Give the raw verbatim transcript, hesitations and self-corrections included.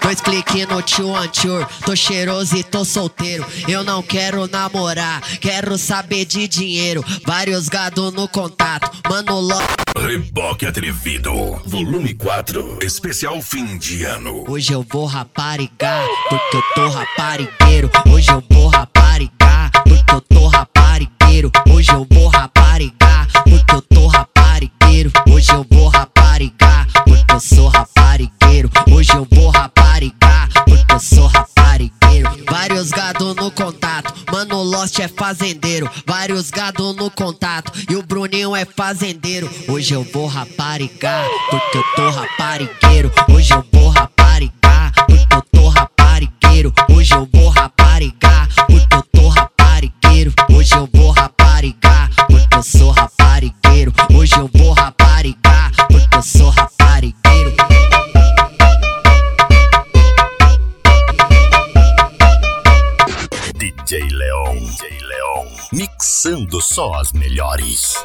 Dois cliques no tio Antur, tô cheiroso e tô solteiro. Eu não quero namorar, quero saber de dinheiro. Vários gado no contato, mano logo. Reboque Atrevido, volume quatro, especial fim de ano. Hoje eu vou raparigar, porque eu tô raparigueiro. Hoje eu vou raparigar, porque eu tô raparigueiro. Hoje eu vou raparigar, porque eu tô raparigueiro. Hoje eu vou raparigar, porque eu sou raparigueiro. Hoje eu vou raparigar, porque eu sou raparigueiro. Vários gado no contato, mano Lost é fazendeiro. Vários gado no contato e o Bruninho é fazendeiro. Hoje eu vou raparigar, porque eu tô raparigueiro. Hoje eu vou raparigar, porque eu tô raparigueiro. Hoje eu vou raparigar, porque eu tô raparigueiro. Hoje eu vou raparigar, porque eu sou raparigueiro. Hoje eu vou raparigar, porque eu sou raparigueiro. D J Leon, D J Leon, mixando só as melhores.